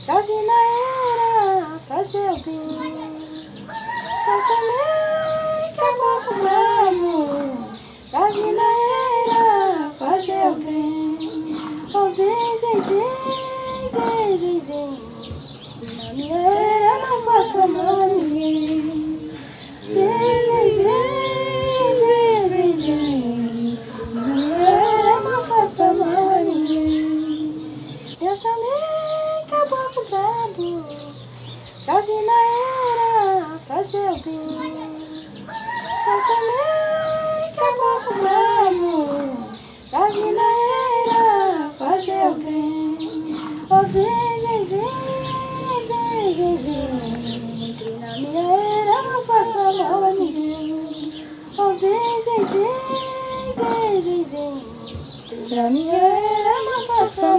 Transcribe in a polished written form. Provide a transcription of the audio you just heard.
pra vir na era fazer o bem. Eu chamei caboclo bravo pra vir na era fazer o bem. Oh, vem, vem, vem, vem, vem, vem. Na minha era não faça mal a ninguém. Vem, vem, vem, vem, vem, vem. Na minha era não faça mal a ninguém. Eu chamei caboclo bravo pra vir na era fazer o bem. Eu chamei caboclo bravo pra vir na era fazer o bem. Oh, vem, vem, vem, vem, vem, vem. Entre na minha era, não faça mal a ninguém. Oh, vem, vem, vem, vem, vem, vem. Entre na minha era, não faça